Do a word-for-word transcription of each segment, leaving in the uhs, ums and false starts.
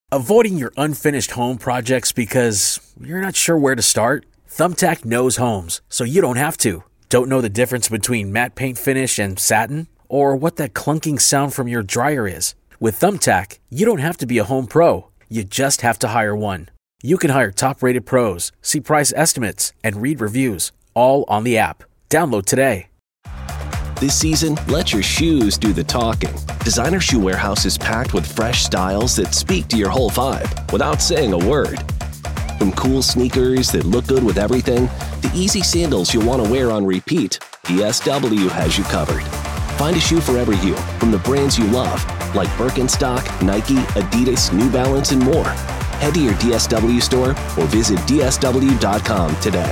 Avoiding your unfinished home projects because you're not sure where to start? Thumbtack knows homes, so you don't have to. Don't know the difference between matte paint finish and satin? Or what that clunking sound from your dryer is? With Thumbtack, you don't have to be a home pro. You just have to hire one. You can hire top-rated pros, see price estimates, and read reviews, all on the app. Download today. This season, let your shoes do the talking. Designer Shoe Warehouse is packed with fresh styles that speak to your whole vibe without saying a word. From cool sneakers that look good with everything, to easy sandals you'll want to wear on repeat, D S W has you covered. Find a shoe for every you from the brands you love, like Birkenstock, Nike, Adidas, New Balance, and more. Head to your D S W store or visit D S W dot com today.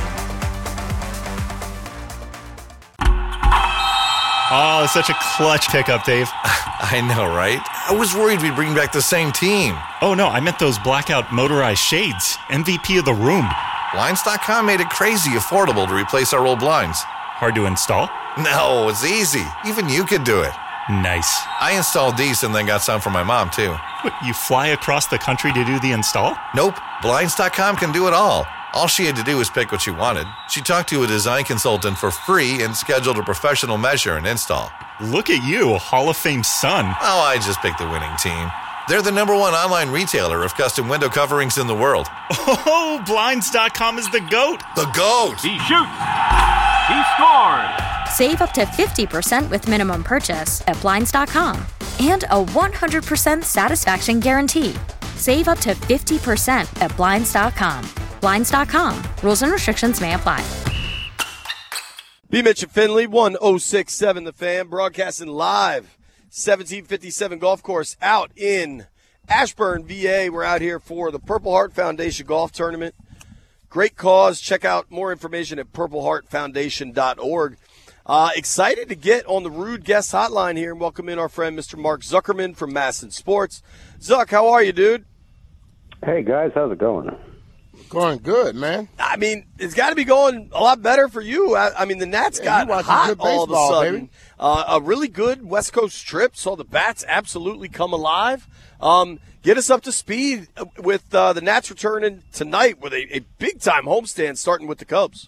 Oh, such a clutch pickup, Dave. I know, right? I was worried we'd bring back the same team. Oh, no, I meant those blackout motorized shades. M V P of the room. Blinds dot com made it crazy affordable to replace our old blinds. Hard to install? No, it's easy. Even you could do it. Nice. I installed these and then got some for my mom, too. What, you fly across the country to do the install? Nope. Blinds dot com can do it all. All she had to do was pick what she wanted. She talked to a design consultant for free and scheduled a professional measure and install. Look at you, a Hall of Fame son. Oh, I just picked the winning team. They're the number one online retailer of custom window coverings in the world. Oh, Blinds dot com is the GOAT. The GOAT! He shoots! He scores! Save up to fifty percent with minimum purchase at Blinds dot com. And a one hundred percent satisfaction guarantee. Save up to fifty percent at Blinds dot com. Blinds dot com. Rules and restrictions may apply. B. Mitch and Finley, one oh six point seven The Fan, broadcasting live, seventeen fifty-seven Golf Course out in Ashburn, V A. We're out here for the Purple Heart Foundation Golf Tournament. Great cause. Check out more information at purple heart foundation dot org. Uh, excited to get on the Rude Guest Hotline here and welcome in our friend Mister Mark Zuckerman from Masson Sports. Zuck, how are you, dude? Hey, guys. How's it going? Going good, man. I mean, it's got to be going a lot better for you. I, I mean, the Nats yeah, got hot all of a sudden. Baby. Uh, a really good West Coast trip. Saw the Bats absolutely come alive. Um, get us up to speed with uh, the Nats returning tonight with a, a big-time homestand starting with the Cubs.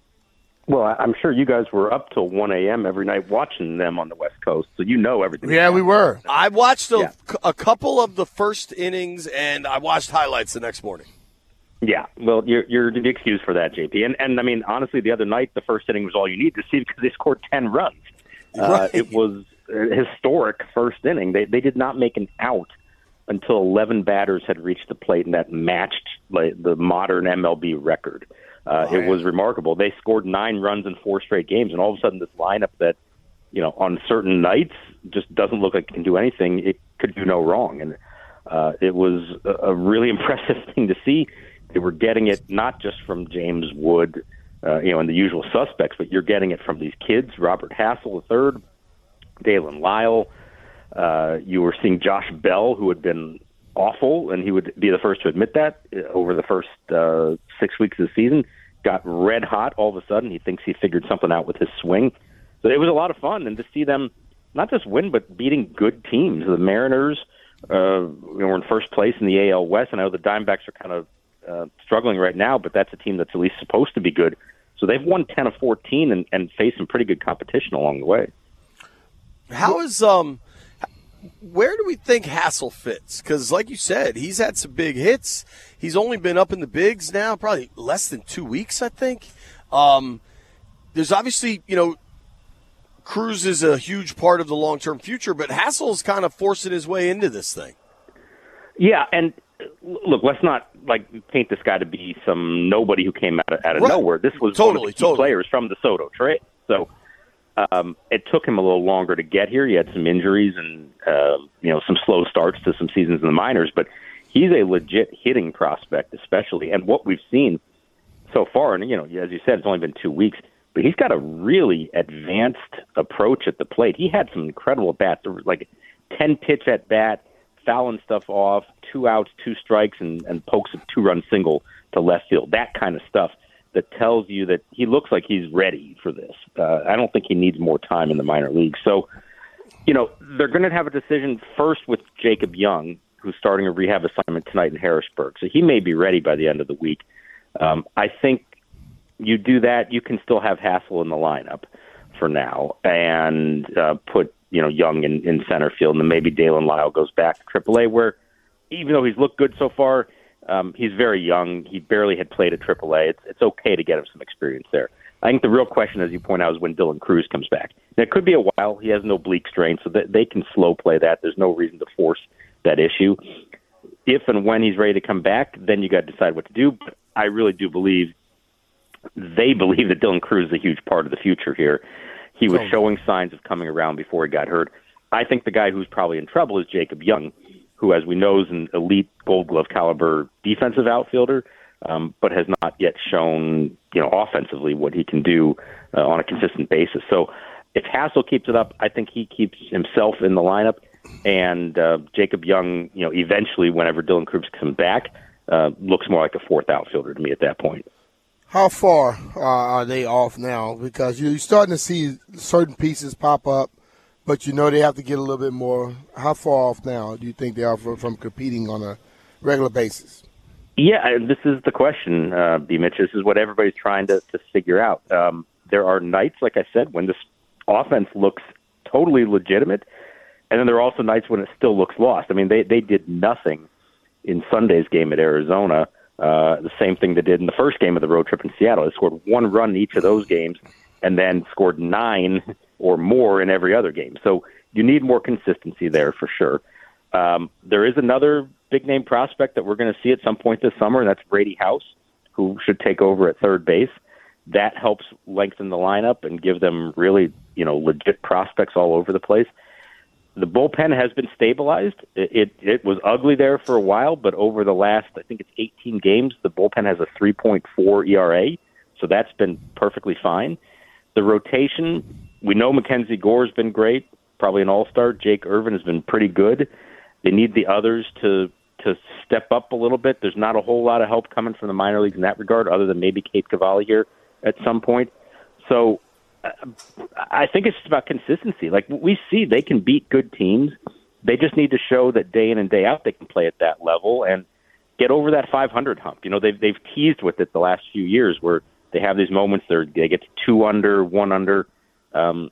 Well, I'm sure you guys were up till one a.m. every night watching them on the West Coast, so you know everything. Yeah, we were. I watched a, yeah. a couple of the first innings, and I watched highlights the next morning. Yeah, well, you're you're the excuse for that, J P. And and I mean, honestly, the other night the first inning was all you need to see because they scored ten runs. Uh, right. It was a historic first inning. They they did not make an out until eleven batters had reached the plate, and that matched like the modern M L B record. Uh, oh, it was remarkable. They scored nine runs in four straight games, and all of a sudden, this lineup that you know on certain nights just doesn't look like it can do anything. It could do no wrong, and uh, it was a, a really impressive thing to see. They were getting it not just from James Wood, uh, you know, and the usual suspects, but you're getting it from these kids, Robert Hassel the third, Dalen Lyle. Uh, you were seeing Josh Bell, who had been awful, and he would be the first to admit that over the first uh, six weeks of the season, got red hot all of a sudden. He thinks he figured something out with his swing. So it was a lot of fun, and to see them not just win, but beating good teams. The Mariners uh, were in first place in the A L West, and I know the Diamondbacks are kind of Uh, struggling right now, but that's a team that's at least supposed to be good. So they've won ten of fourteen and, and faced some pretty good competition along the way. How is um, where do we think Hassel fits? Because, like you said, he's had some big hits. He's only been up in the bigs now, probably less than two weeks, I think. Um, there's obviously, you know, Cruz is a huge part of the long-term future, but Hassel's kind of forcing his way into this thing. Yeah, and look, let's not like paint this guy to be some nobody who came out of, out of right. nowhere. This was totally, one of the key totally. players from the Soto trade. So um, it took him a little longer to get here. He had some injuries and uh, you know some slow starts to some seasons in the minors, but he's a legit hitting prospect, especially. And what we've seen so far, and you know, as you said, it's only been two weeks, but he's got a really advanced approach at the plate. He had some incredible bats, like ten pitch at bat, fouling stuff off, two outs, two strikes, and, and pokes a two-run single to left field. That kind of stuff that tells you that he looks like he's ready for this. Uh, I don't think he needs more time in the minor leagues. So, you know, they're going to have a decision first with Jacob Young, who's starting a rehab assignment tonight in Harrisburg. So he may be ready by the end of the week. Um, I think you do that, you can still have Hassel in the lineup for now and uh, put you know Young in, in center field, and then maybe Dalen Lyle goes back to triple A, where even though he's looked good so far, um, he's very young. He barely had played at triple A. It's, it's okay to get him some experience there. I think the real question, as you point out, is when Dylan Cruz comes back. Now, it could be a while. He has no oblique strain, so that they can slow play that. There's no reason to force that issue. If and when he's ready to come back, then you got to decide what to do. But I really do believe they believe that Dylan Cruz is a huge part of the future here. He was showing signs of coming around before he got hurt. I think the guy who's probably in trouble is Jacob Young, who, as we know, is an elite Gold Glove caliber defensive outfielder, um, but has not yet shown, you know, offensively what he can do uh, on a consistent basis. So if Hassel keeps it up, I think he keeps himself in the lineup, and uh, Jacob Young, you know, eventually, whenever Dylan Cruz comes back, uh, looks more like a fourth outfielder to me at that point. How far uh, are they off now? Because you're starting to see certain pieces pop up, but you know they have to get a little bit more. How far off now do you think they are from, from competing on a regular basis? Yeah, this is the question, uh, B. Mitch. This is what everybody's trying to, to figure out. Um, there are nights, like I said, when this offense looks totally legitimate, and then there are also nights when it still looks lost. I mean, they, they did nothing in Sunday's game at Arizona. Uh, the same thing they did in the first game of the road trip in Seattle. They scored one run in each of those games and then scored nine or more in every other game. So you need more consistency there for sure. Um, there is another big-name prospect that we're going to see at some point this summer, and that's Brady House, who should take over at third base. That helps lengthen the lineup and give them really, you know, legit prospects all over the place. The bullpen has been stabilized. It, it it was ugly there for a while, but over the last, I think it's eighteen games, the bullpen has a three point four E R A, so that's been perfectly fine. The rotation, we know Mackenzie Gore's been great, probably an all-star. Jake Irvin has been pretty good. They need the others to to step up a little bit. There's not a whole lot of help coming from the minor leagues in that regard, other than maybe Kate Cavalli here at some point. So I think it's just about consistency. Like we see, they can beat good teams. They just need to show that day in and day out they can play at that level and get over that five hundred hump. You know, they've they've teased with it the last few years where they have these moments where they get to two under, one under. Um,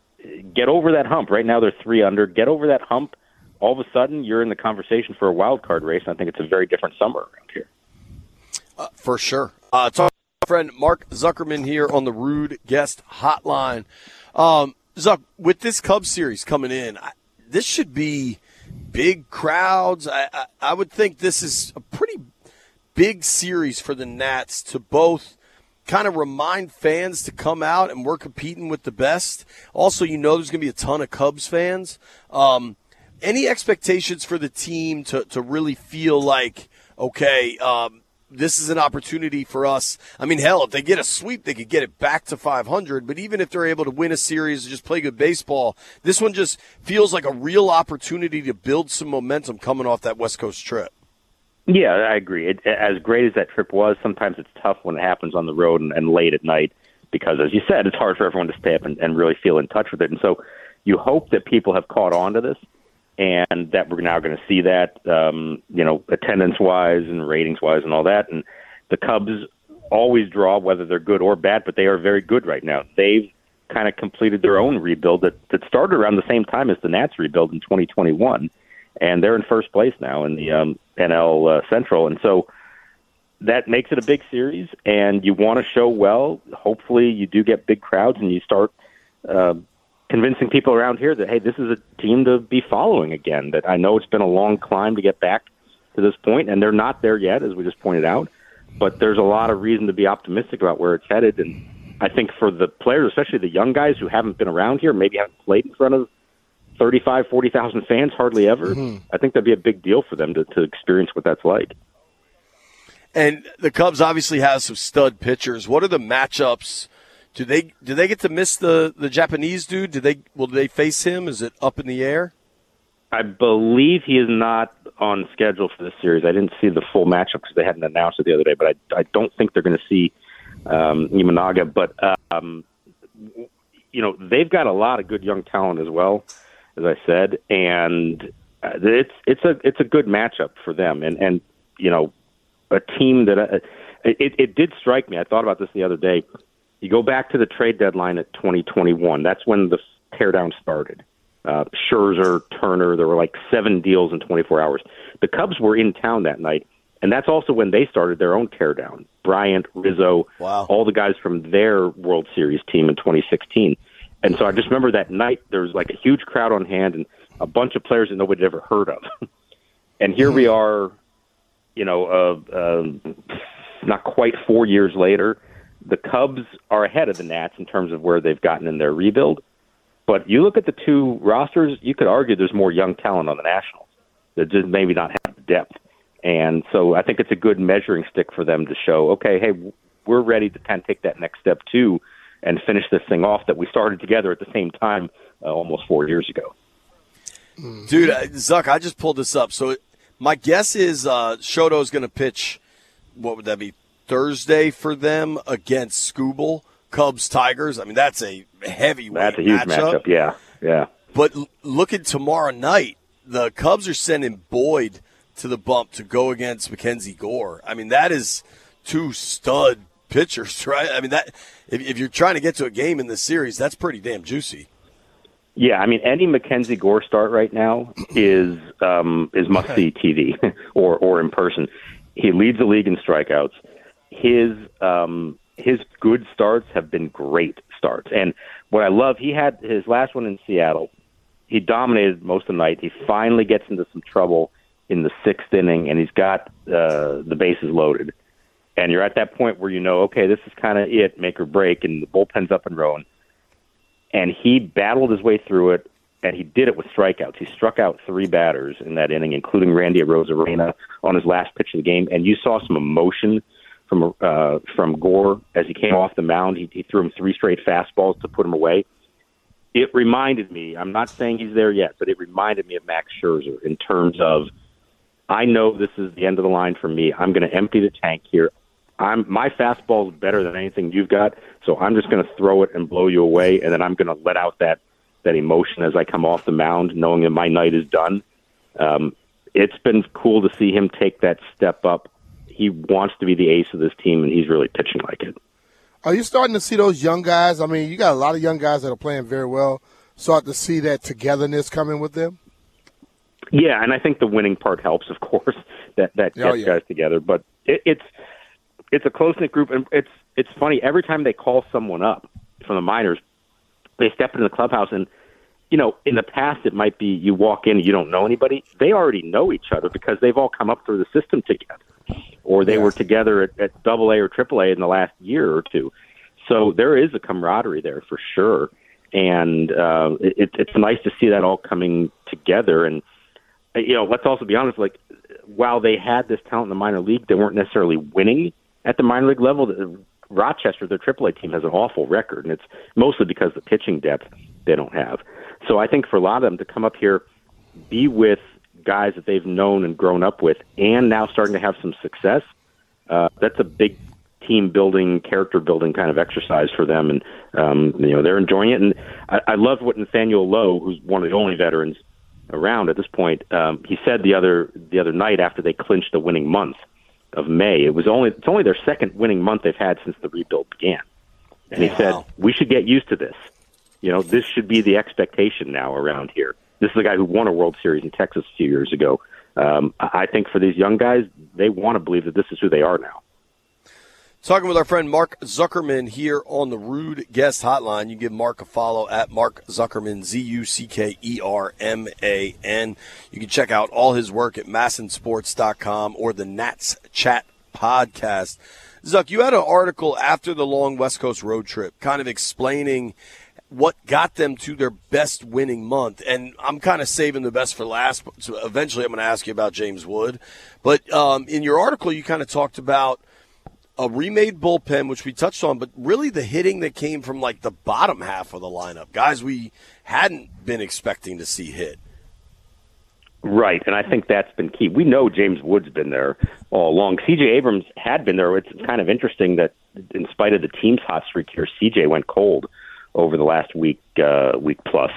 get over that hump. Right now they're three under. Get over that hump. All of a sudden, you're in the conversation for a wild card race. And I think it's a very different summer around here. Uh, for sure. Uh, talk friend Mark Zuckerman here on the Rude Guest Hotline. Um, Zuck, with this Cubs series coming in, I, this should be big crowds. I, I, I would think this is a pretty big series for the Nats to both kind of remind fans to come out and we're competing with the best. Also, you know there's going to be a ton of Cubs fans. Um, any expectations for the team to, to really feel like, okay, um, this is an opportunity for us. I mean, hell, if they get a sweep, they could get it back to five hundred. But even if they're able to win a series and just play good baseball, this one just feels like a real opportunity to build some momentum coming off that West Coast trip. Yeah, I agree. It, as great as that trip was, sometimes it's tough when it happens on the road and, and late at night because, as you said, it's hard for everyone to stay up and, and really feel in touch with it. And so you hope that people have caught on to this and that we're now going to see that, um, you know, attendance-wise and ratings-wise and all that. And the Cubs always draw, whether they're good or bad, but they are very good right now. They've kind of completed their own rebuild that, that started around the same time as the Nats rebuild in twenty twenty-one, and they're in first place now in the um, N L uh, Central. And so that makes it a big series, and you want to show well. Hopefully you do get big crowds and you start uh, – convincing people around here that, hey, this is a team to be following again, that I know it's been a long climb to get back to this point, and they're not there yet, as we just pointed out, but there's a lot of reason to be optimistic about where it's headed. And I think for the players, especially the young guys who haven't been around here, maybe haven't played in front of thirty-five, forty thousand fans, hardly ever, mm-hmm. I think that'd be a big deal for them to, to experience what that's like. And the Cubs obviously have some stud pitchers. What are the matchups? Do they do they get to miss the, the Japanese dude? Do they will they face him? Is it up in the air? I believe he is not on schedule for this series. I didn't see the full matchup because they hadn't announced it the other day. But I I don't think they're going to see um, Imanaga. But um, you know they've got a lot of good young talent as well, as I said. And it's it's a it's a good matchup for them, and and you know, a team that uh, it it did strike me. I thought about this the other day. You go back to the trade deadline at twenty twenty-one. That's when the teardown started. Uh, Scherzer, Turner, there were like seven deals in twenty-four hours. The Cubs were in town that night, and that's also when they started their own teardown. Bryant, Rizzo, wow. all the guys from their World Series team in twenty sixteen. And so I just remember that night there was like a huge crowd on hand and a bunch of players that nobody had ever heard of. And here we are, you know, uh, uh, not quite four years later. The Cubs are ahead of the Nats in terms of where they've gotten in their rebuild. But you look at the two rosters, you could argue there's more young talent on the Nationals that just maybe not have the depth. And so I think it's a good measuring stick for them to show, okay, hey, we're ready to kind of take that next step too and finish this thing off that we started together at the same time uh, almost four years ago. Dude, uh, Zuck, I just pulled this up. So my guess is uh, Shoto's going to pitch, what would that be, Thursday for them against Skubal, Cubs, Tigers. I mean, that's a heavyweight That's a huge matchup, matchup yeah, yeah. But l- look at tomorrow night. The Cubs are sending Boyd to the bump to go against Mackenzie Gore. I mean, that is two stud pitchers, right? I mean, that if, if you're trying to get to a game in this series, that's pretty damn juicy. Yeah, I mean, any Mackenzie Gore start right now is um, is must-see T V or, or in person. He leads the league in strikeouts. His um, his good starts have been great starts. And what I love, he had his last one in Seattle. He dominated most of the night. He finally gets into some trouble in the sixth inning, and he's got uh, the bases loaded. And you're at that point where you know, okay, this is kind of it, make or break, and the bullpen's up and rolling. And he battled his way through it, and he did it with strikeouts. He struck out three batters in that inning, including Randy Arozarena on his last pitch of the game. And you saw some emotion from uh, from Gore as he came off the mound. He, he threw him three straight fastballs to put him away. It reminded me, I'm not saying he's there yet, but it reminded me of Max Scherzer in terms of, I know this is the end of the line for me. I'm going to empty the tank here. I'm my fastball is better than anything you've got, so I'm just going to throw it and blow you away, and then I'm going to let out that, that emotion as I come off the mound, knowing that my night is done. Um, it's been cool to see him take that step up. He wants to be the ace of this team, and he's really pitching like it. Are you starting to see those young guys? I mean, you got a lot of young guys that are playing very well. Start to see that togetherness coming with them? Yeah, and I think the winning part helps, of course, that, that gets oh, yeah. guys together. But it, it's it's a close-knit group, and it's it's funny. Every time they call someone up from the minors, they step into the clubhouse, and, you know, in the past it might be you walk in and you don't know anybody. They already know each other because they've all come up through the system together, or they yeah. were together at, at double A or triple A in the last year or two. So there is a camaraderie there for sure, and uh, it, it's nice to see that all coming together. And, you know, let's also be honest, like, while they had this talent in the minor league, they weren't necessarily winning at the minor league level. Rochester, their triple A team, has an awful record, and it's mostly because of the pitching depth they don't have. So I think for a lot of them to come up here, be with guys that they've known and grown up with, and now starting to have some success, uh, that's a big team-building, character-building kind of exercise for them, and um, you know, they're enjoying it. And I, I love what Nathaniel Lowe, who's one of the only veterans around at this point, um, he said the other the other night after they clinched the winning month of May. It was only it's only their second winning month they've had since the rebuild began, and he wow. said we should get used to this. You know, this should be the expectation now around here. This is a guy who won a World Series in Texas a few years ago. Um, I think for these young guys, they want to believe that this is who they are now. Talking with our friend Mark Zuckerman here on the Rude Guest Hotline. You give Mark a follow at Mark Zuckerman, Z U C K E R M A N. You can check out all his work at masson sports dot com or the Nats Chat podcast. Zuck, you had an article after the long West Coast road trip kind of explaining what got them to their best winning month. And I'm kind of saving the best for last. So eventually I'm going to ask you about James Wood. But um, in your article, you kind of talked about a remade bullpen, which we touched on, but really the hitting that came from like the bottom half of the lineup, guys we hadn't been expecting to see hit. Right, and I think that's been key. We know James Wood's been there all along. C J Abrams had been there. It's kind of interesting that in spite of the team's hot streak here, C J went cold over the last week, uh, week plus.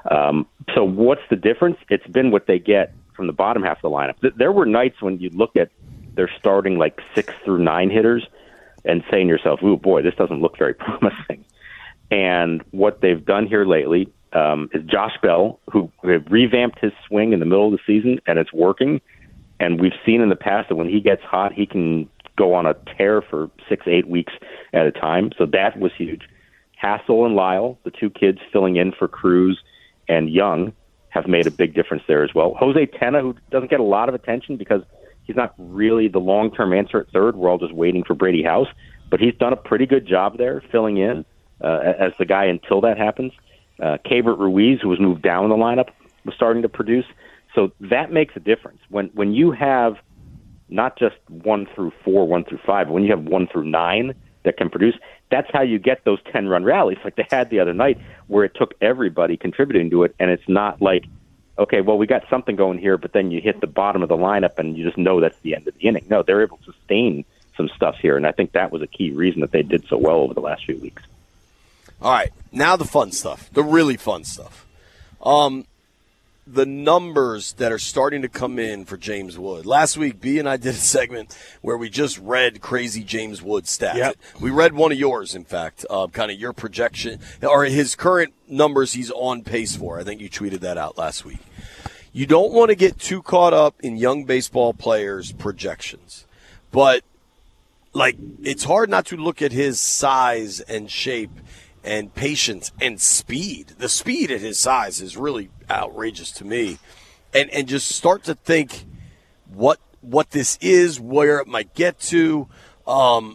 Um, so what's the difference? It's been what they get from the bottom half of the lineup. There were nights when you look at their starting like six through nine hitters and saying to yourself, ooh, boy, this doesn't look very promising. And what they've done here lately um, is Josh Bell, who have revamped his swing in the middle of the season, and it's working. And we've seen in the past that when he gets hot, he can go on a tear for six, eight weeks at a time. So that was huge. Hassel and Lyle, the two kids filling in for Cruz and Young, have made a big difference there as well. Jose Tena, who doesn't get a lot of attention because he's not really the long-term answer at third. We're all just waiting for Brady House. But he's done a pretty good job there filling in uh, as the guy until that happens. Uh, Keibert Ruiz, who was moved down the lineup, was starting to produce. So that makes a difference. When when you have not just one through four, one through five, but when you have one through nine that can produce, that's how you get those ten-run rallies like they had the other night where it took everybody contributing to it, and it's not like, okay, well, we got something going here, but then you hit the bottom of the lineup and you just know that's the end of the inning. No, they're able to sustain some stuff here, and I think that was a key reason that they did so well over the last few weeks. All right, now the fun stuff, the really fun stuff. Um, the numbers that are starting to come in for James Wood. Last week, B and I did a segment where we just read crazy James Wood stats. Yep. We read one of yours, in fact, uh, kind of your projection, or his current numbers he's on pace for. I think you tweeted that out last week. You don't want to get too caught up in young baseball players' projections, but like it's hard not to look at his size and shape and patience and speed. The speed at his size is really outrageous to me. And and just start to think what what this is, where it might get to. Um,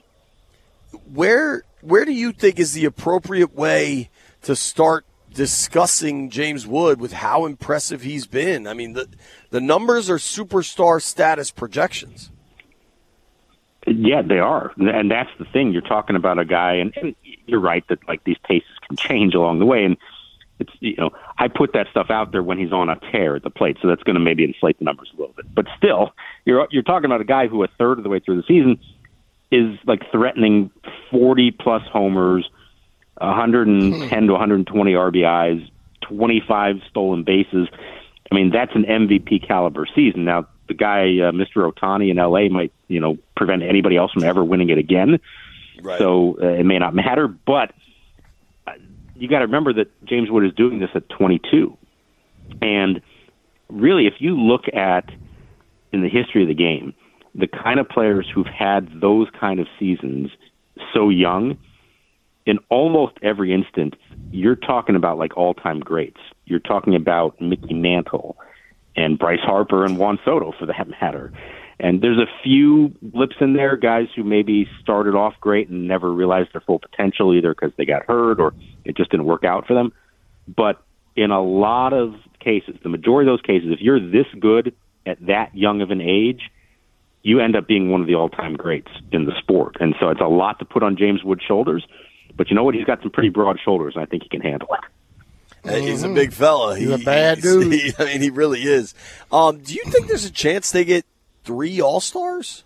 where where do you think is the appropriate way to start discussing James Wood with how impressive he's been? I mean, the the numbers are superstar status projections. Yeah, they are. And that's the thing. You're talking about a guy, and, and you're right that like these paces can change along the way. And it's, you know, I put that stuff out there when he's on a tear at the plate, so that's going to maybe inflate the numbers a little bit. But still, you're you're talking about a guy who a third of the way through the season is like threatening forty plus homers, one hundred ten to one hundred twenty R B Is, twenty-five stolen bases. I mean, that's an M V P caliber season. Now, the guy, uh, Mister Ohtani in L A, might, you know, prevent anybody else from ever winning it again. Right. So uh, it may not matter, but uh, you got to remember that James Wood is doing this at twenty-two. And really, if you look at in the history of the game, the kind of players who've had those kind of seasons so young, in almost every instance, you're talking about like all-time greats. You're talking about Mickey Mantle and Bryce Harper and Juan Soto, for that matter. And there's a few blips in there, guys who maybe started off great and never realized their full potential, either because they got hurt or it just didn't work out for them. But in a lot of cases, the majority of those cases, if you're this good at that young of an age, you end up being one of the all-time greats in the sport. And so it's a lot to put on James Wood's shoulders. But you know what? He's got some pretty broad shoulders, and I think he can handle it. Mm-hmm. He's a big fella. He's he, a bad dude. He, I mean, he really is. Um, do you think there's a chance they get three All-Stars?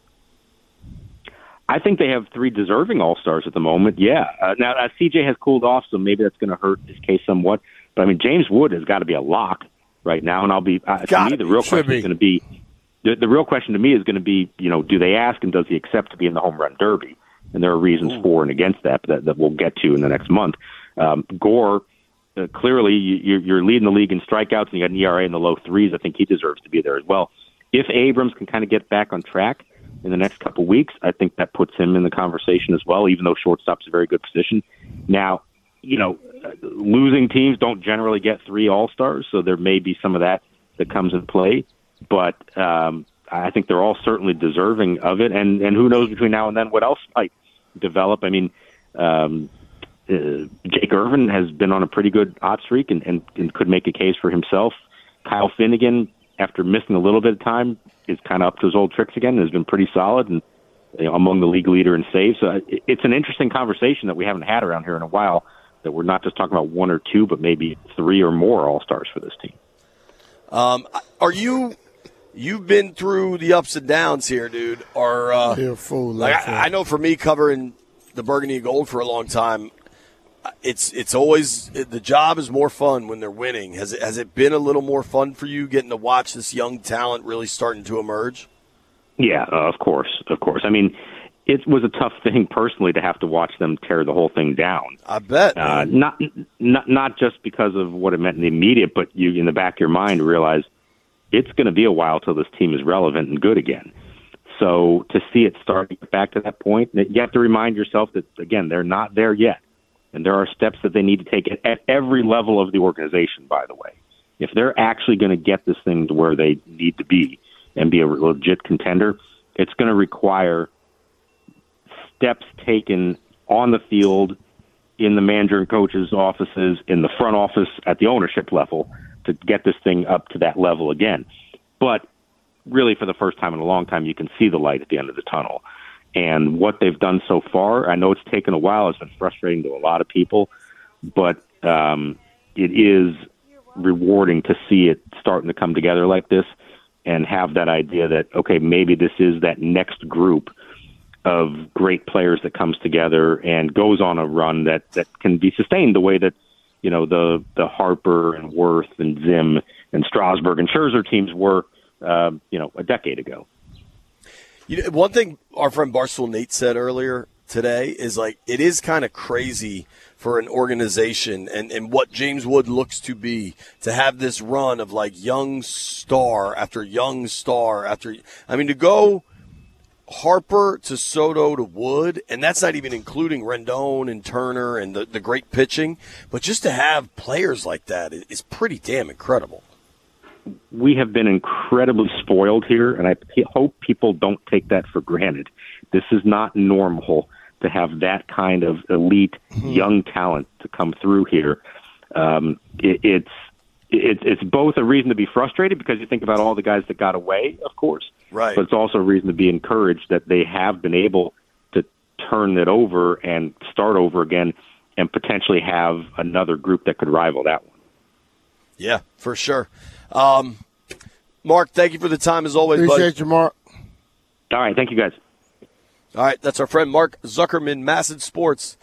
I think they have three deserving All-Stars at the moment, yeah. Uh, now, uh, C J has cooled off, so maybe that's going to hurt his case somewhat. But, I mean, James Wood has got to be a lock right now, and I'll be uh, – to me, the real question be. is going to be the, – the real question to me is going to be, you know, do they ask and does he accept to be in the home run derby? And there are reasons Ooh. for and against that, that that we'll get to in the next month. Um, Gore, uh, clearly you, you're leading the league in strikeouts, and you got an E R A in the low threes. I think he deserves to be there as well. If Abrams can kind of get back on track in the next couple of weeks, I think that puts him in the conversation as well, even though shortstop's a very good position. Now, you know, losing teams don't generally get three All-Stars, so there may be some of that that comes in play. But um, I think they're all certainly deserving of it, and, and who knows between now and then what else might develop. I mean, um, uh, Jake Irvin has been on a pretty good hot streak and, and, and could make a case for himself. Kyle Finnegan, after missing a little bit of time, is kind of up to his old tricks again and has been pretty solid and, you know, among the league leader in saves. So it, it's an interesting conversation that we haven't had around here in a while, that we're not just talking about one or two, but maybe three or more All-Stars for this team. Um, are you... You've been through the ups and downs here, dude. Are uh, You're a fool. like I, I know for me, covering the Burgundy and Gold for a long time, it's it's always the job is more fun when they're winning. Has it has it been a little more fun for you getting to watch this young talent really starting to emerge? Yeah, uh, of course, of course. I mean, it was a tough thing personally to have to watch them tear the whole thing down. I bet. Uh, not not not just because of what it meant in the immediate, but you in the back of your mind realize it's going to be a while till this team is relevant and good again. So to see it start to get back to that point, you have to remind yourself that, again, they're not there yet. And there are steps that they need to take at every level of the organization, by the way. If they're actually going to get this thing to where they need to be and be a legit contender, it's going to require steps taken on the field, in the manager and coaches' offices, in the front office, at the ownership level, to get this thing up to that level again. But really, for the first time in a long time, you can see the light at the end of the tunnel. And what they've done so far, I know it's taken a while. It's been frustrating to a lot of people, but um, it is rewarding to see it starting to come together like this and have that idea that, okay, maybe this is that next group of great players that comes together and goes on a run that, that can be sustained the way that, you know, the, the Harper and Worth and Zim and Strasburg and Scherzer teams were, uh, you know, a decade ago. You know, one thing our friend Barstool Nate said earlier today is, like, it is kind of crazy for an organization and, and what James Wood looks to be to have this run of, like, young star after young star after – I mean, to go Harper to Soto to Wood, and that's not even including Rendon and Turner and the, the great pitching, but just to have players like that is pretty damn incredible. We have been incredibly spoiled here, and I p- hope people don't take that for granted. This is not normal to have that kind of elite mm-hmm. young talent to come through here. Um, it, it's it, it's both a reason to be frustrated because you think about all the guys that got away, of course, right? But it's also a reason to be encouraged that they have been able to turn it over and start over again and potentially have another group that could rival that one. Yeah, for sure. Um, Mark, thank you for the time as always, Appreciate buddy. you, Mark. All right, thank you, guys. All right, that's our friend Mark Zuckerman, Masson Sports.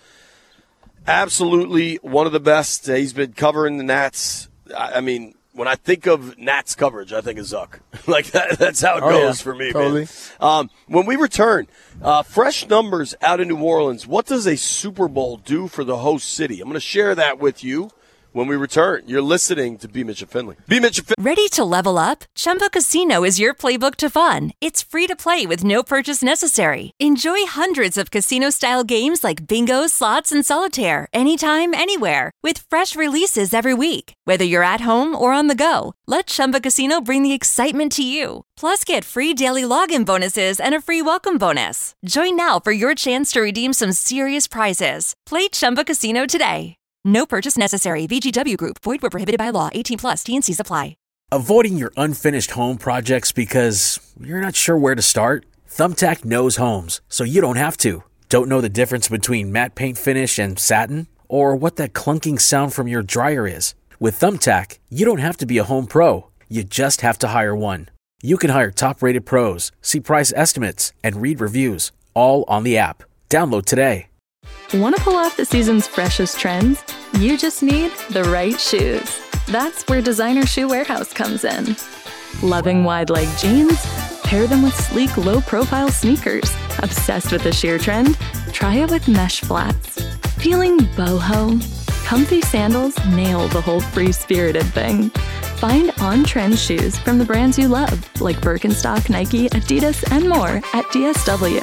Absolutely one of the best. He's been covering the Nats. I mean, when I think of Nats coverage, I think of Zuck. like that, that's how it oh, goes yeah. for me, totally. man. Um, when we return, uh, fresh numbers out of New Orleans. What does a Super Bowl do for the host city? I'm going to share that with you when we return. You're listening to B. Mitch and Finley. B. Mitch and Finley. Ready to level up? Chumba Casino is your playbook to fun. It's free to play with no purchase necessary. Enjoy hundreds of casino-style games like bingo, slots, and solitaire anytime, anywhere with fresh releases every week. Whether you're at home or on the go, let Chumba Casino bring the excitement to you. Plus, get free daily login bonuses and a free welcome bonus. Join now for your chance to redeem some serious prizes. Play Chumba Casino today. No purchase necessary. V G W Group. Void where prohibited by law. eighteen plus. T and C's apply. Avoiding your unfinished home projects because you're not sure where to start? Thumbtack knows homes, so you don't have to. Don't know the difference between matte paint finish and satin? Or what that clunking sound from your dryer is? With Thumbtack, you don't have to be a home pro. You just have to hire one. You can hire top-rated pros, see price estimates, and read reviews, all on the app. Download today. Want to pull off the season's freshest trends? You just need the right shoes. That's where Designer Shoe Warehouse comes in. Loving wide leg jeans? Pair them with sleek, low-profile sneakers. Obsessed with the sheer trend? Try it with mesh flats. Feeling boho? Comfy sandals nail the whole free-spirited thing. Find on-trend shoes from the brands you love, like Birkenstock, Nike, Adidas, and more at D S W.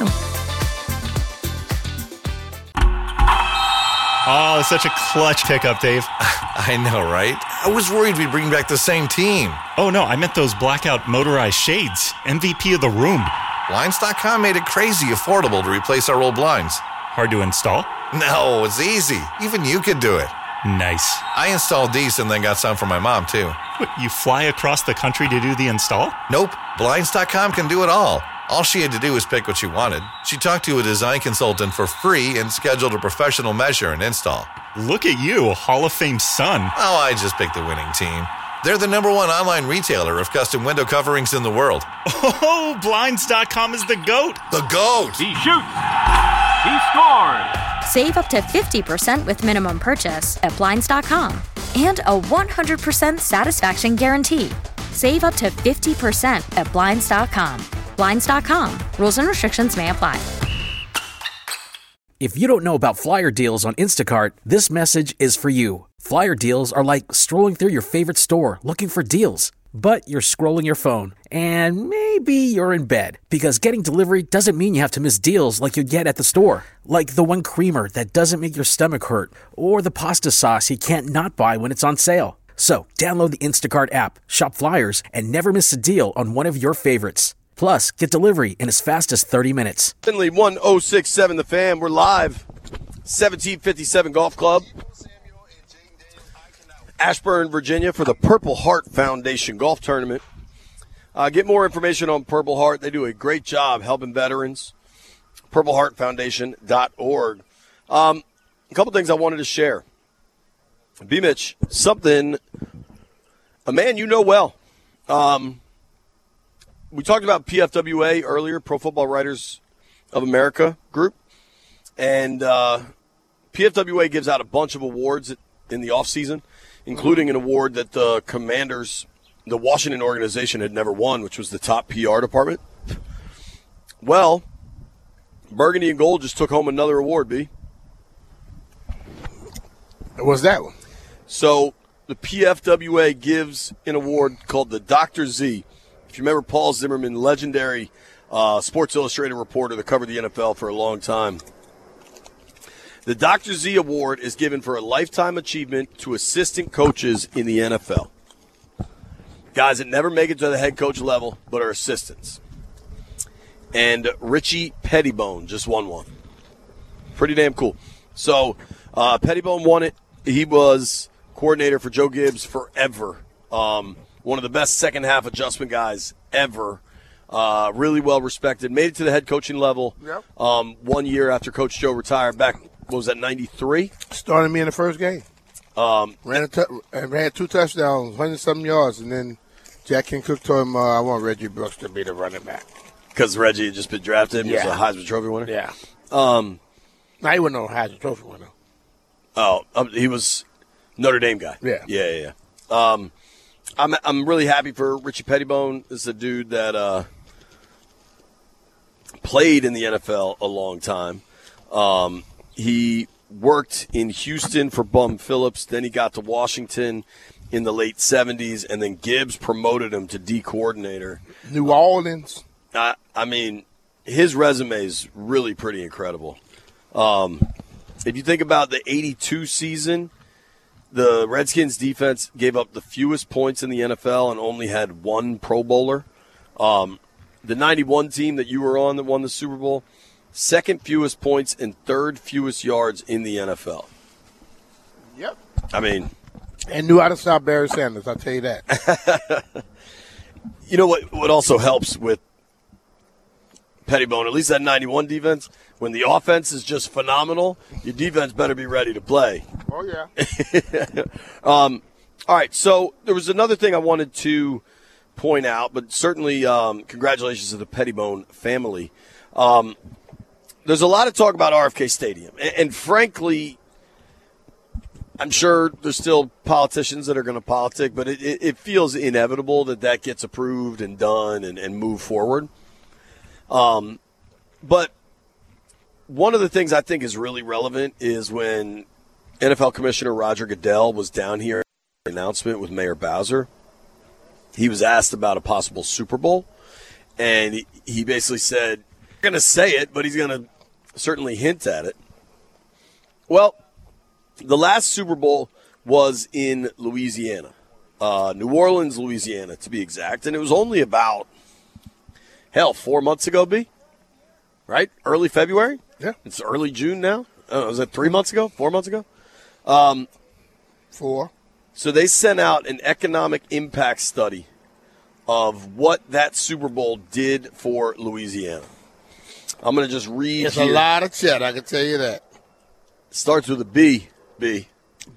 Oh, such a clutch pickup, Dave. I know, right? I was worried we'd bring back the same team. Oh, no, I meant those blackout motorized shades. M V P of the room. Blinds dot com made it crazy affordable to replace our old blinds. Hard to install? No, it's easy. Even you could do it. Nice. I installed these and then got some for my mom, too. What, you fly across the country to do the install? Nope. Blinds dot com can do it all. All she had to do was pick what she wanted. She talked to a design consultant for free and scheduled a professional measure and install. Look at you, Hall of Fame son. Oh, I just picked the winning team. They're the number one online retailer of custom window coverings in the world. Oh, Blinds dot com is the GOAT. The GOAT! He shoots. He scores. Save up to fifty percent with minimum purchase at Blinds dot com. And a one hundred percent satisfaction guarantee. Save up to fifty percent at Blinds dot com. Blinds dot com. Rules and restrictions may apply. If you don't know about Flyer deals on Instacart, this message is for you. Flyer deals are like strolling through your favorite store looking for deals. But you're scrolling your phone, and maybe you're in bed, because getting delivery doesn't mean you have to miss deals like you'd get at the store. Like the one creamer that doesn't make your stomach hurt, or the pasta sauce you can't not buy when it's on sale. So download the Instacart app, shop Flyers, and never miss a deal on one of your favorites. Plus, get delivery in as fast as thirty minutes. Finley, one oh six point seven The Fan. We're live. seventeen fifty-seven Golf Club. Ashburn, Virginia, for the Purple Heart Foundation Golf Tournament. Uh, get more information on Purple Heart. They do a great job helping veterans. purple heart foundation dot org. Um, a couple things I wanted to share. B-Mitch, something, a man you know well. Um, we talked about P F W A earlier, Pro Football Writers of America group. And uh, P F W A gives out a bunch of awards in the offseason, including an award that the Commanders, the Washington organization, had never won, which was the top P R department. Well, Burgundy and Gold just took home another award, B. What's that one? So the P F W A gives an award called the Doctor Z. If you remember Paul Zimmerman, legendary uh, Sports Illustrated reporter that covered the N F L for a long time. The Doctor Z Award is given for a lifetime achievement to assistant coaches in the N F L. Guys that never make it to the head coach level but are assistants. And Richie Pettibone just won one. Pretty damn cool. So uh, Pettibone won it. He was coordinator for Joe Gibbs forever. Um, one of the best second half adjustment guys ever. Uh, really well respected. Made it to the head coaching level Yep. um, one year after Coach Joe retired back, what was that, ninety-three? Started me in the first game. Um, ran, a t- ran two touchdowns, one hundred something yards, and then Jack King Cook told him, uh, I want Reggie Brooks to be the running back. Because Reggie had just been drafted and Yeah. was a Heisman Trophy winner? Yeah. Um, now, he wasn't no Heisman Trophy winner. Oh, um, he was Notre Dame guy. Yeah. Yeah, yeah, yeah. Um, I'm, I'm really happy for Richie Pettibone. This is a dude that uh, played in the N F L a long time. Um, he worked in Houston for Bum Phillips. Then he got to Washington in the late seventies, and then Gibbs promoted him to D coordinator. New Orleans. I, I mean, his resume is really pretty incredible. Um, if you think about the eighty-two season, the Redskins defense gave up the fewest points in the N F L and only had one Pro Bowler. Um, the ninety-one team that you were on that won the Super Bowl, second fewest points and third fewest yards in the N F L. Yep. I mean, and knew how to stop Barry Sanders, I'll tell you that. You know what? What also helps with Pettibone, at least that ninety-one defense, when the offense is just phenomenal, your defense better be ready to play. Oh, yeah. um, all right, so there was another thing I wanted to point out, but certainly um, congratulations to the Pettibone family. Um, there's a lot of talk about R F K Stadium, and, and frankly, I'm sure there's still politicians that are going to politic, but it, it, it feels inevitable that that gets approved and done and, and moved forward. Um, but one of the things I think is really relevant is when N F L Commissioner Roger Goodell was down here at the announcement with Mayor Bowser. He was asked about a possible Super Bowl, and he, he basically said, I'm going to say it, but he's going to certainly hint at it. Well, the last Super Bowl was in Louisiana, uh, New Orleans, Louisiana, to be exact, and it was only about, hell, four months ago, B? Right? Early February? Yeah. It's early June now? Uh, was that three months ago? Four months ago? Um, Four. So they sent out an economic impact study of what that Super Bowl did for Louisiana. I'm going to just read It's here. a lot of chat, I can tell you that. Starts with a B. B.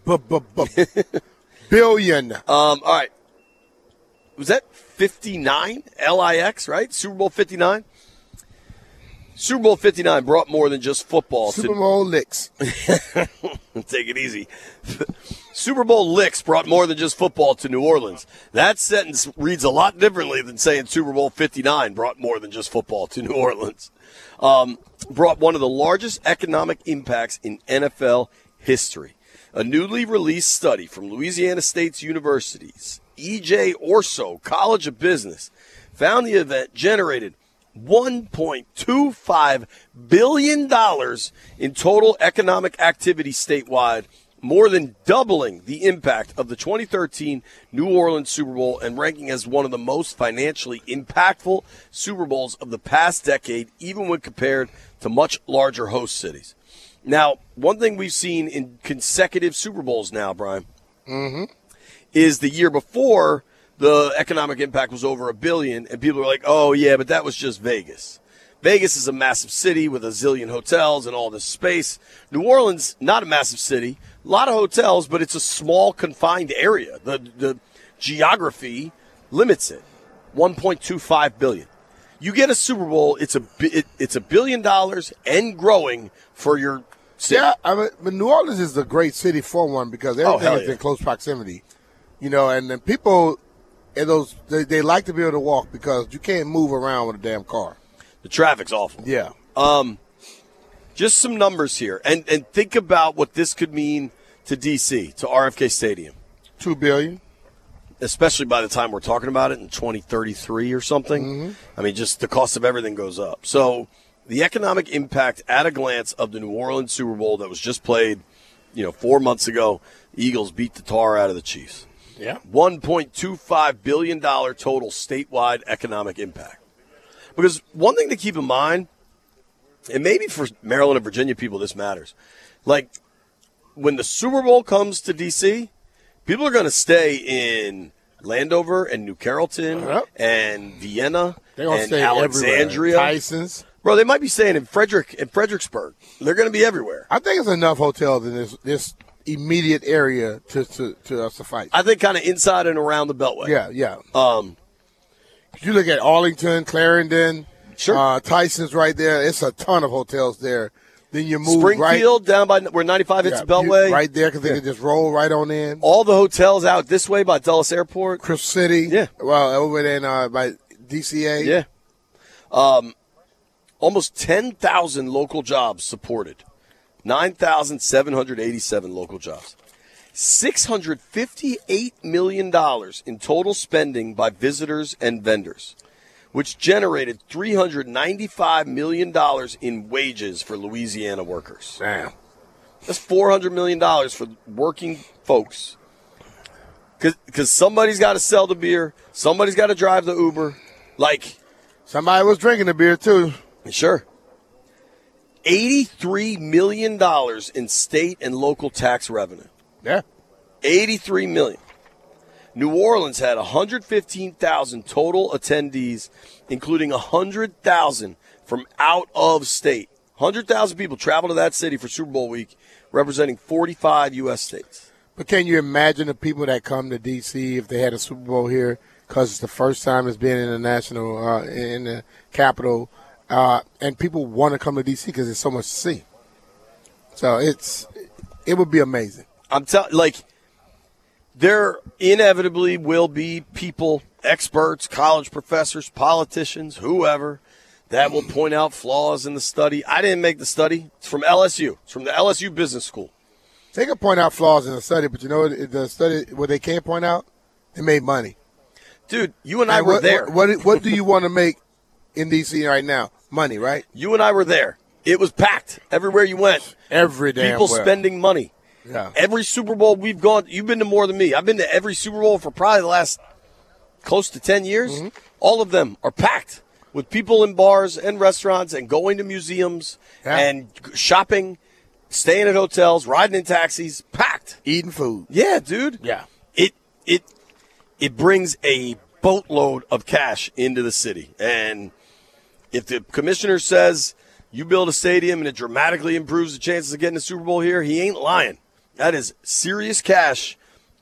Billion. Um, all right. Was that fifty-nine? L I X, right? Super Bowl fifty-nine? Super Bowl fifty-nine brought more than just football. Super Bowl to- licks. Take it easy. Super Bowl licks brought more than just football to New Orleans. That sentence reads a lot differently than saying Super Bowl fifty-nine brought more than just football to New Orleans. Um, brought one of the largest economic impacts in N F L history. A newly released study from Louisiana State University's E J Orso College of Business found the event generated one point two five billion dollars in total economic activity statewide, more than doubling the impact of the twenty thirteen New Orleans Super Bowl and ranking as one of the most financially impactful Super Bowls of the past decade, even when compared to much larger host cities. Now, one thing we've seen in consecutive Super Bowls now, Brian, mm-hmm. is the year before the economic impact was over a billion, and people were like, oh, yeah, but that was just Vegas. Vegas is a massive city with a zillion hotels and all this space. New Orleans, not a massive city, a lot of hotels, but it's a small, confined area. The the geography limits it. one point two five billion dollars. You get a Super Bowl, it's a it, it's a billion dollars and growing for your city. Yeah, I mean, but New Orleans is a great city for one because everything Oh, is yeah. in close proximity. You know, and then people, and those they, they like to be able to walk because you can't move around with a damn car. The traffic's awful. Yeah. Um, just some numbers here, and and think about what this could mean to D C, to R F K Stadium. Two billion. Especially by the time we're talking about it in twenty thirty-three or something. Mm-hmm. I mean, just the cost of everything goes up. So the economic impact at a glance of the New Orleans Super Bowl that was just played, you know, four months ago, Eagles beat the tar out of the Chiefs. Yeah. one point two five billion dollars total statewide economic impact. Because one thing to keep in mind, and maybe for Maryland and Virginia people this matters, like when the Super Bowl comes to D C, people are going to stay in Landover and New Carrollton Yep. and Vienna They're gonna and stay Alexandria. everywhere. Tyson's. Bro, they might be staying in Frederick in Fredericksburg. They're going to be everywhere. I think it's enough hotels in this this immediate area to to, to uh, suffice. I think kind of inside and around the Beltway. Yeah, yeah. Um, you look at Arlington, Clarendon, sure. uh, Tyson's right there. It's a ton of hotels there. Then you move Springfield right, down by where ninety-five hits yeah, the Beltway. you- right there because they can just roll right on in. All the hotels out this way by Dulles Airport. Crystal City. Yeah. Well, over there in, uh, by D C A. Yeah. Um, almost ten thousand local jobs supported. nine thousand seven hundred eighty-seven local jobs. six hundred fifty-eight million dollars in total spending by visitors and vendors, which generated three hundred ninety-five million dollars in wages for Louisiana workers. Damn. That's four hundred million dollars for working folks. Because somebody's got to sell the beer. Somebody's got to drive the Uber. Like, somebody was drinking the beer, too. Sure. eighty-three million dollars in state and local tax revenue. Yeah. eighty-three million dollars. New Orleans had one hundred fifteen thousand total attendees, including one hundred thousand from out of state. one hundred thousand people traveled to that city for Super Bowl week, representing forty-five U S states. But can you imagine the people that come to D C if they had a Super Bowl here because it's the first time it's been in the national, uh, in the capital, uh, and people want to come to D C because there's so much to see. So it's it would be amazing. I'm telling, like, there inevitably will be people, experts, college professors, politicians, whoever, that will point out flaws in the study. I didn't make the study. It's from L S U. It's from the L S U Business School. They can point out flaws in the study, but you know what? The study, what they can't point out, they made money. Dude, you and I And were what, there. What, what, what do you want to make in D C right now? Money, right? You and I were there. It was packed everywhere you went. Every damn People well. spending money. Yeah. Every Super Bowl we've gone, you've been to more than me. I've been to every Super Bowl for probably the last close to ten years. Mm-hmm. All of them are packed with people in bars and restaurants and going to museums Yeah. and shopping, staying at hotels, riding in taxis, packed. Eating food. Yeah, dude. Yeah. It it it brings a boatload of cash into the city. And if the commissioner says you build a stadium and it dramatically improves the chances of getting a Super Bowl here, he ain't lying. That is serious cash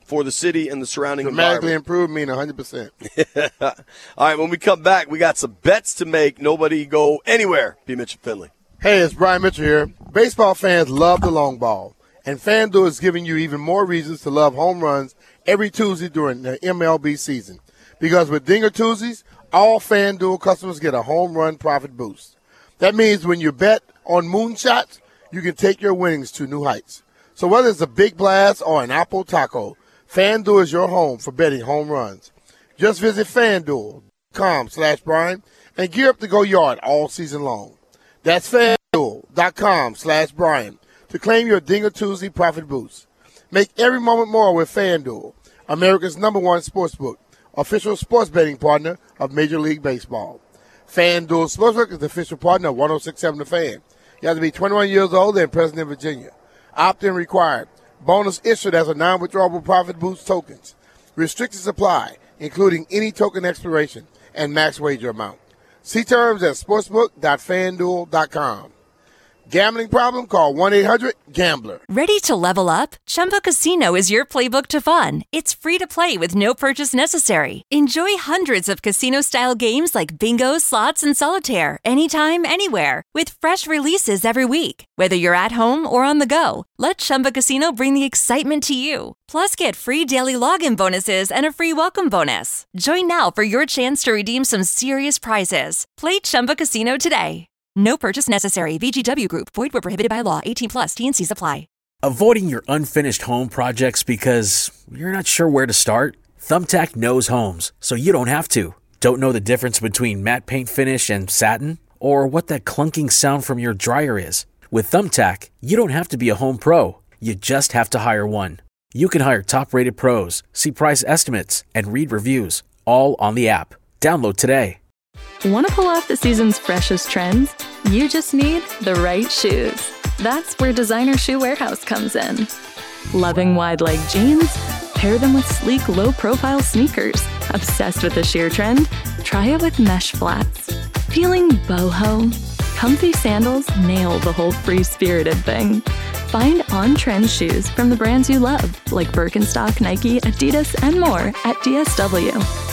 for the city and the surrounding Dramatically environment. improved, mean one hundred percent. All right, when we come back, we got some bets to make. Nobody go anywhere. B. Mitchell Finley. Hey, it's Brian Mitchell here. Baseball fans love the long ball, and FanDuel is giving you even more reasons to love home runs every Tuesday during the M L B season. Because with Dinger Tuesdays, all FanDuel customers get a home run profit boost. That means when you bet on moonshots, you can take your winnings to new heights. So whether it's a big blast or an apple taco, FanDuel is your home for betting home runs. Just visit FanDuel.com slash Brian and gear up to go yard all season long. That's FanDuel.com slash Brian to claim your Dinger Tuesday profit boost. Make every moment more with FanDuel, America's number one sportsbook, official sports betting partner of Major League Baseball. FanDuel Sportsbook is the official partner of one oh six point seven The Fan. You have to be twenty-one years old and present in Virginia. Opt-in required. Bonus issued as a non-withdrawable profit boost tokens. Restrictions apply, including any token expiration and max wager amount. See terms at sportsbook dot fan duel dot com. Gambling problem? Call one eight hundred gambler. Ready to level up? Chumba Casino is your playbook to fun. It's free to play with no purchase necessary. Enjoy hundreds of casino-style games like bingo, slots, and solitaire anytime, anywhere with fresh releases every week. Whether you're at home or on the go, let Chumba Casino bring the excitement to you. Plus, get free daily login bonuses and a free welcome bonus. Join now for your chance to redeem some serious prizes. Play Chumba Casino today. No purchase necessary. V G W Group. Void where prohibited by law. eighteen plus. T and C's apply. Avoiding your unfinished home projects because you're not sure where to start? Thumbtack knows homes, so you don't have to. Don't know the difference between matte paint finish and satin? Or what that clunking sound from your dryer is? With Thumbtack, you don't have to be a home pro. You just have to hire one. You can hire top-rated pros, see price estimates, and read reviews, all on the app. Download today. Want to pull off the season's freshest trends? You just need the right shoes. That's where Designer Shoe Warehouse comes in. Loving wide leg jeans? Pair them with sleek, low-profile sneakers. Obsessed with the sheer trend? Try it with mesh flats. Feeling boho? Comfy sandals nail the whole free-spirited thing. Find on-trend shoes from the brands you love, like Birkenstock, Nike, Adidas, and more at D S W.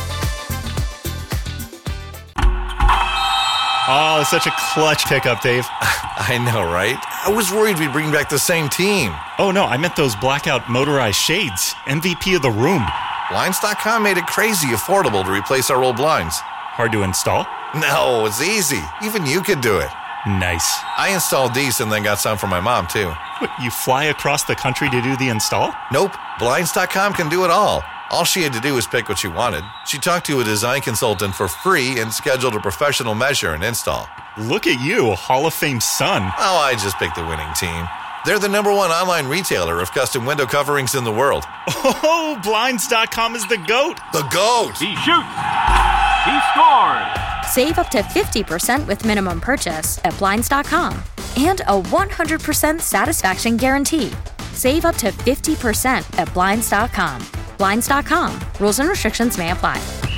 Oh, it's such a clutch pickup, Dave. I know, right? I was worried we'd bring back the same team. Oh, no, I meant those blackout motorized shades. M V P of the room. Blinds dot com made it crazy affordable to replace our old blinds. Hard to install? No, it's easy. Even you could do it. Nice. I installed these and then got some for my mom, too. What, you fly across the country to do the install? Nope. Blinds dot com can do it all. All she had to do was pick what she wanted. She talked to a design consultant for free and scheduled a professional measure and install. Look at you, Hall of Fame son. Oh, I just picked the winning team. They're the number one online retailer of custom window coverings in the world. Oh, Blinds dot com is the GOAT. The GOAT! He shoots. He scores. Save up to fifty percent with minimum purchase at Blinds dot com. And a one hundred percent satisfaction guarantee. Save up to fifty percent at Blinds dot com. Blinds dot com. Rules and restrictions may apply.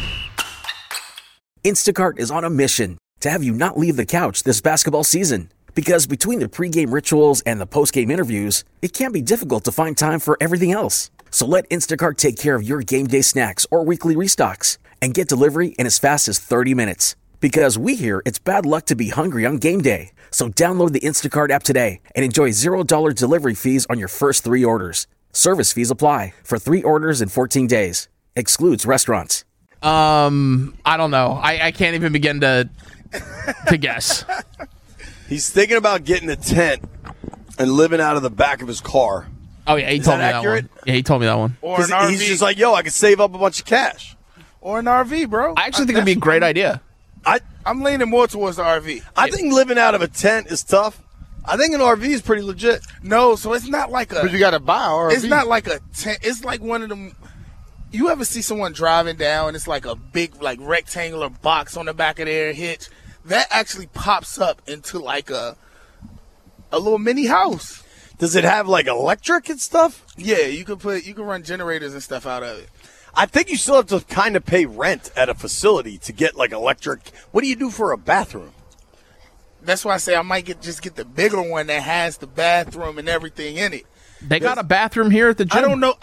Instacart is on a mission to have you not leave the couch this basketball season. Because between the pregame rituals and the postgame interviews, it can be difficult to find time for everything else. So let Instacart take care of your game day snacks or weekly restocks and get delivery in as fast as thirty minutes. Because we hear it's bad luck to be hungry on game day. So download the Instacart app today and enjoy zero dollars delivery fees on your first three orders. Service fees apply for three orders in fourteen days. Excludes restaurants. Um, I don't know. I, I can't even begin to to guess. He's thinking about getting a tent and living out of the back of his car. Oh, yeah, he Is told that me accurate? that one. Yeah, he told me that one. Or an R V. He's just like, yo, I could save up a bunch of cash. Or an R V, bro. I actually think it'd be a great idea. I, I'm leaning more towards the R V. I think living out of a tent is tough. I think an R V is pretty legit. No, so it's not like a. But you got to buy an R V. It's not like a tent. It's like one of them. You ever see someone driving down and it's like a big, like, rectangular box on the back of their hitch? That actually pops up into like a a little mini house. Does it have like electric and stuff? Yeah, you can put you can run generators and stuff out of it. I think you still have to kind of pay rent at a facility to get like electric. What do you do for a bathroom? That's why I say I might get just get the bigger one that has the bathroom and everything in it. They got a bathroom here at the gym. I don't know. I,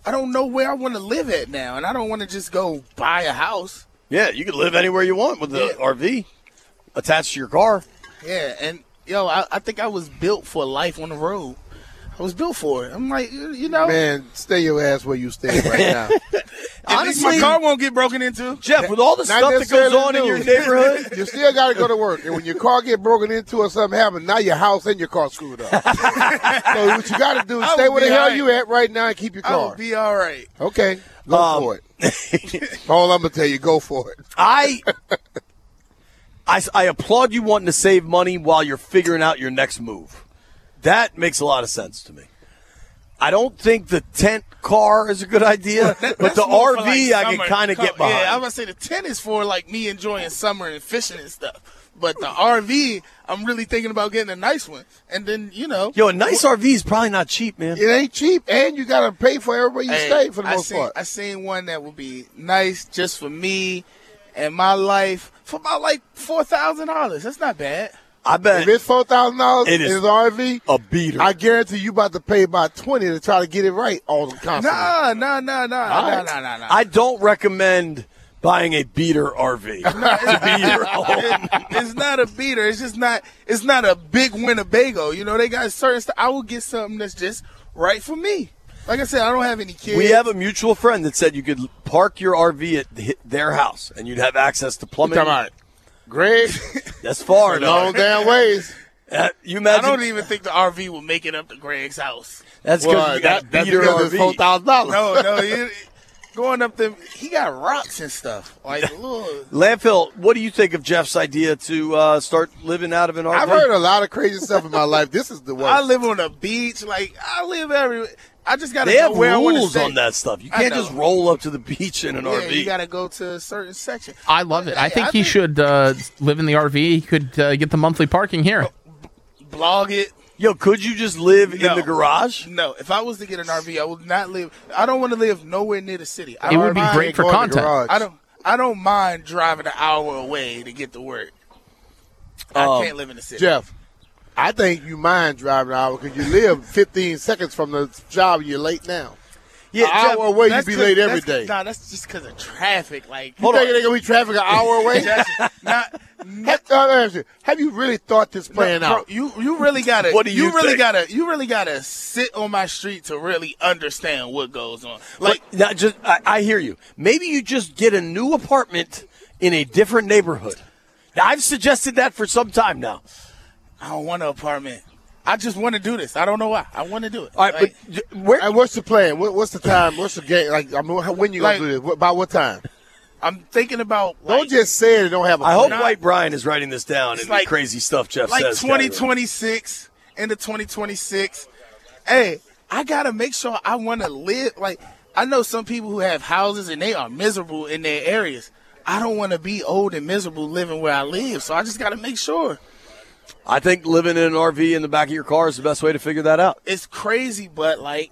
I don't know where I want to live at now, and I don't want to just go buy a house. Yeah, you can live anywhere you want with the Yeah. R V attached to your car. Yeah, and yo, I, I think I was built for life on the road. I was built for it. I'm like, you you know, Man, stay your ass where you stay right now. at least my car won't get broken into. Jeff, with all the Not stuff that goes necessarily on in your news. neighborhood, You still got to go to work. And when your car get broken into or something happens, now your house and your car screwed up. So what you got to do is I stay will where the be hell all right. you at right now and keep your I will car. be all right. Okay, go Um, for it. All I'm going to tell you, go for it. I, I, I applaud you wanting to save money while you're figuring out your next move. That makes a lot of sense to me. I don't think the tent car is a good idea, That- but that's the more R for, V like, I can summer. kind of get Co- behind. Yeah, I was gonna say the tent is for like me enjoying summer and fishing and stuff. But the R V, I'm really thinking about getting a nice one. And then, you know, Yo, a nice R V is probably not cheap, man. It ain't cheap, and you got to pay for everywhere you hey, stay for the I most seen, part. I seen one that would be nice just for me and my life for about like four thousand dollars. That's not bad. I bet If it's four thousand dollars It in is his R V, a beater. I guarantee you about to pay about twenty to try to get it right all the constantly. Nah, nah, nah, nah, All nah, right. nah, nah, nah. I don't recommend buying a beater R V to be your home. It's not a beater. It's just not. It's not a big Winnebago. You know, they got certain stuff. I will get something that's just right for me. Like I said, I don't have any kids. We have a mutual friend that said you could park your R V at th- their house and you'd have access to plumbing. Come on. Greg, That's far long enough. damn ways. Uh, you I imagine? don't even think the R V will make it up to Greg's house. That's because Well, you got that, a that's beater because R it's V. four thousand dollars. No, no, he, going up there, he got rocks and stuff. Like little. Landfill, what do you think of Jeff's idea to uh, start living out of an R V? I've heard a lot of crazy stuff in my life. This is the worst. I live on a beach. Like I live everywhere. I just gotta They know have where I want to rules stay. on that stuff. You I can't know. just roll up to the beach in an Yeah, R V. you gotta go to a certain section. I love it. I Hey, think I he think- should uh, live in the R V. He could uh, get the monthly parking here. Blog it. Yo, could you just live No. in the garage? No, if I was to get an R V, I would not live. I don't want to live nowhere near the city. I It don't would be mind great for going to the content. garage. I don't. I don't mind driving an hour away to get to work. I Um, can't live in the city. Jeff, I think you mind driving an hour because you live fifteen seconds from the job. You're late now. Yeah, An Jeff, hour away, you That's be 'cause- late every that's- day. Nah, that's just because of traffic. Like, You think they're going to be traffic an hour away? Jackson, not, have, uh, let me ask you, have you really thought this plan bro, out? You you really gotta. What do you really think? gotta. You really gotta sit on my street to really understand what goes on. Like, Like, not just, I, I hear you. Maybe you just get a new apartment in a different neighborhood. Now, I've suggested that for some time now. I don't want an apartment. I just want to do this. I don't know why. I want to do it. All right, Like, but j- where? And what's the plan? What, what's the time? What's the game? Like, I mean, when you Like- gonna do this? What, by what time? I'm thinking about Don't like, just say it and don't have a I hope plan. White Brian is writing this down and like- the crazy stuff Jeff like says. twenty twenty-six into twenty twenty-six. Hey, I gotta make sure I want to live. Like, I know some people who have houses and they are miserable in their areas. I don't want to be old and miserable living where I live, so I just gotta make sure. I think living in an R V in the back of your car is the best way to figure that out. It's crazy, but like,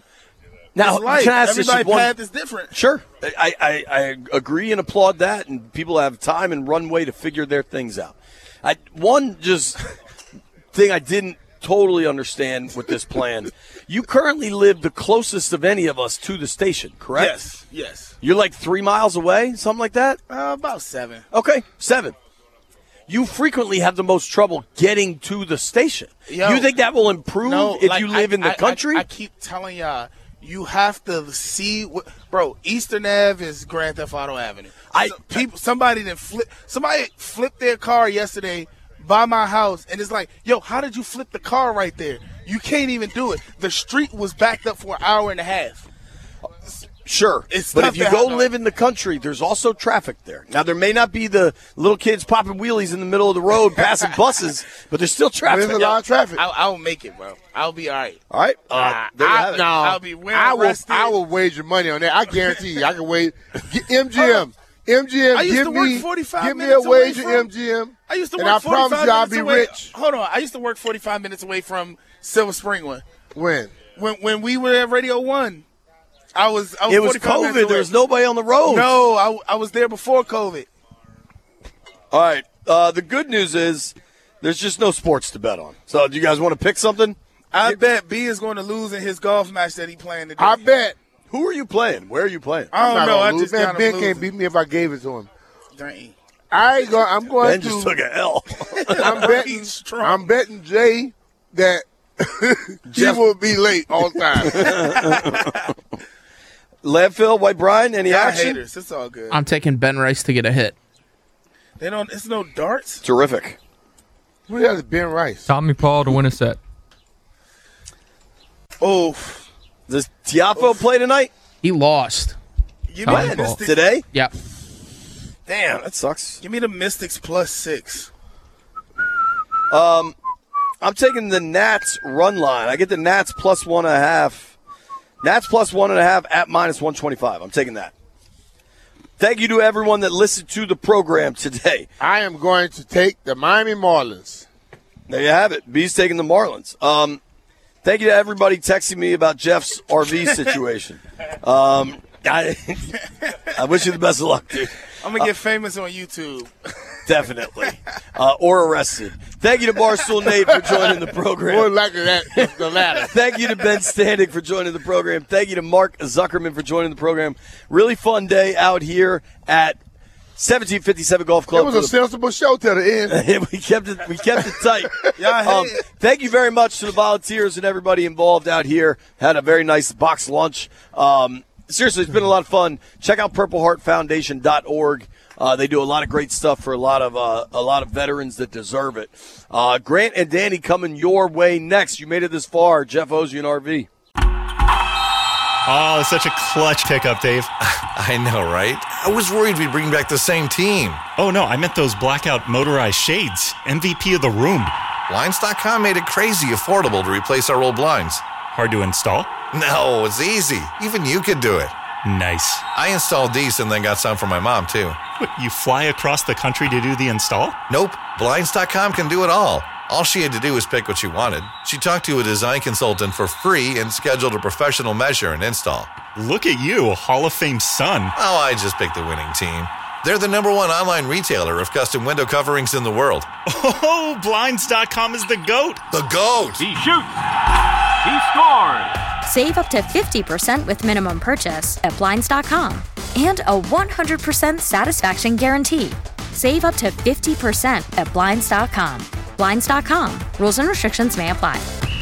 Now, it's life. can I ask this Everybody's one- path is different. Sure. I, I, I agree and applaud that, and people have time and runway to figure their things out. I, one just thing I didn't totally understand with this plan, you currently live the closest of any of us to the station, correct? Yes, yes. You're like three miles away, something like that? Uh, about seven. Okay, seven. You frequently have the most trouble getting to the station. Yo, you think that will improve No, if like, you live I- in the I- country? I, I keep telling y'all, you have to see what, bro. Eastern Ave is Grand Theft Auto Avenue. I- So people, somebody that flip, somebody flipped their car yesterday by my house, and it's like, yo, how did you flip the car right there? You can't even do it. The street was backed up for an hour and a half. Sure, It's but tough if you to go have- live in the country, there's also traffic there. Now, there may not be the little kids popping wheelies in the middle of the road passing buses, but there's still traffic. There's a lot of traffic. I'll, I'll make it, bro. I'll be all right. All right, uh, there you I, have it. no, I'll be well I will. rested. I will wager money on that. I guarantee you. I can wait. Get M G M. M G M. I used give to work me, forty-five give me a minutes away wager, from- M G M. I used to and work I promise forty-five you, I'll minutes be away. rich. Hold on, I used to work forty-five minutes away from Silver Spring one. When? When when we were at Radio One, I was. I was It was forty-five minutes COVID. away. There was nobody on the road. No, I, I was there before COVID. All right. Uh, the good news is there's just no sports to bet on. So, do you guys want to pick something? I bet B is going to lose in his golf match that he playing today. I bet. Who are you playing? Where are you playing? I don't I'm know. not I gonna just lose. Man, gotta Ben lose can't it. beat me if I gave it to him. Dang. I ain't going. I'm going Ben to. just took a L. I'm betting. I'm betting Jay that he will be late all the time. Landfill, White Brian, any Y'all action? haters. It's all good. I'm taking Ben Rice to get a hit. They don't. It's no darts. Terrific. Who has Ben Rice? Tommy Paul to win a set. Oh, does Tiafoe play tonight? He lost. Give me the Mystics. Today? Yep. Damn, that sucks. Give me the Mystics plus six. Um, I'm taking the Nats run line. I get the Nats plus one and a half. Nats plus one and a half at minus one twenty-five. I'm taking that. Thank you to everyone that listened to the program today. I am going to take the Miami Marlins. There you have it. B's taking the Marlins. Um, thank you to everybody texting me about Jeff's R V situation. Um, I, I wish you the best of luck, dude. I'm gonna get uh, famous on YouTube. Definitely. Uh, or arrested. Thank you to Barstool Nate for joining the program. More likely that the latter. Thank you to Ben Standing for joining the program. Thank you to Mark Zuckerman for joining the program. Really fun day out here at seventeen fifty-seven Golf Club. It was a sensible show till the end. we kept it. We kept it tight. Yeah, um, thank you very much to the volunteers and everybody involved out here. Had a very nice box lunch. Um, seriously, it's been a lot of fun. Check out Purple Heart Foundation dot org. Uh, they do a lot of great stuff for a lot of uh, a lot of veterans that deserve it. Uh, Grant and Danny coming your way next. You made it this far. Jeff Ozian R V. Oh, such a clutch pickup, Dave. I know, right? I was worried we'd bring back the same team. Oh, no, I meant those blackout motorized shades. M V P of the room. Blinds dot com made it crazy affordable to replace our old blinds. Hard to install? No, it's easy. Even you could do it. Nice. I installed these and then got some for my mom, too. What, you fly across the country to do the install? Nope. Blinds dot com can do it all. All she had to do was pick what she wanted. She talked to a design consultant for free and scheduled a professional measure and install. Look at you, a Hall of Fame son. Oh, I just picked the winning team. They're the number one online retailer of custom window coverings in the world. Oh, Blinds dot com is the GOAT. The GOAT! He shoots. He scores. Save up to fifty percent with minimum purchase at Blinds dot com. And a one hundred percent satisfaction guarantee. Save up to fifty percent at Blinds dot com. Blinds dot com. Rules and restrictions may apply.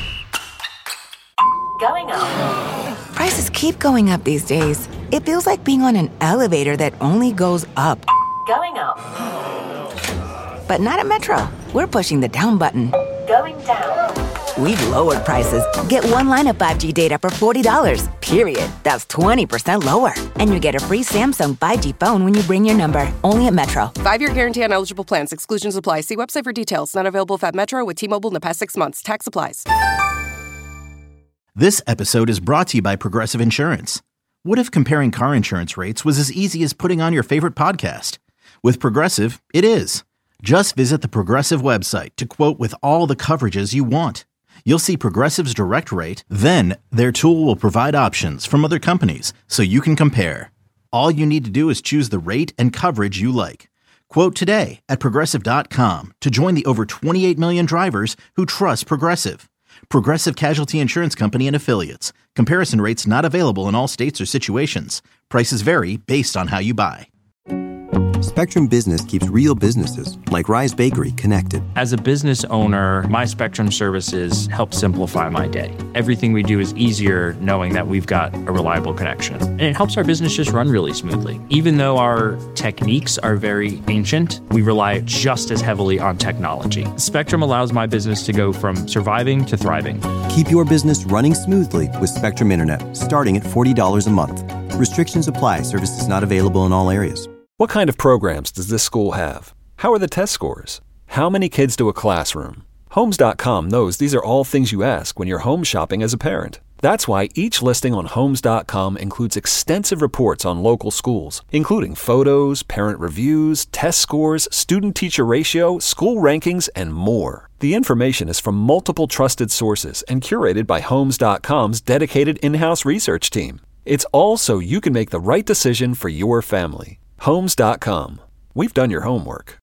Going up. Prices keep going up these days. It feels like being on an elevator that only goes up. Going up. But not at Metro. We're pushing the down button. Going down. We've lowered prices. Get one line of five G data for forty dollars, period. That's twenty percent lower. And you get a free Samsung five G phone when you bring your number. Only at Metro. Five-year guarantee on eligible plans. Exclusions apply. See website for details. Not available if at Metro with T-Mobile in the past six months. Tax applies. This episode is brought to you by Progressive Insurance. What if comparing car insurance rates was as easy as putting on your favorite podcast? With Progressive, it is. Just visit the Progressive website to quote with all the coverages you want. You'll see Progressive's direct rate, then their tool will provide options from other companies so you can compare. All you need to do is choose the rate and coverage you like. Quote today at Progressive dot com to join the over twenty-eight million drivers who trust Progressive. Progressive Casualty Insurance Company and Affiliates. Comparison rates not available in all states or situations. Prices vary based on how you buy. Spectrum Business keeps real businesses, like Rise Bakery, connected. As a business owner, my Spectrum services help simplify my day. Everything we do is easier knowing that we've got a reliable connection. And it helps our business just run really smoothly. Even though our techniques are very ancient, we rely just as heavily on technology. Spectrum allows my business to go from surviving to thriving. Keep your business running smoothly with Spectrum Internet, starting at forty dollars a month. Restrictions apply. Services not available in all areas. What kind of programs does this school have? How are the test scores? How many kids do a classroom? Homes dot com knows these are all things you ask when you're home shopping as a parent. That's why each listing on Homes dot com includes extensive reports on local schools, including photos, parent reviews, test scores, student-teacher ratio, school rankings, and more. The information is from multiple trusted sources and curated by Homes dot com's dedicated in-house research team. It's all so you can make the right decision for your family. Homes dot com. We've done your homework.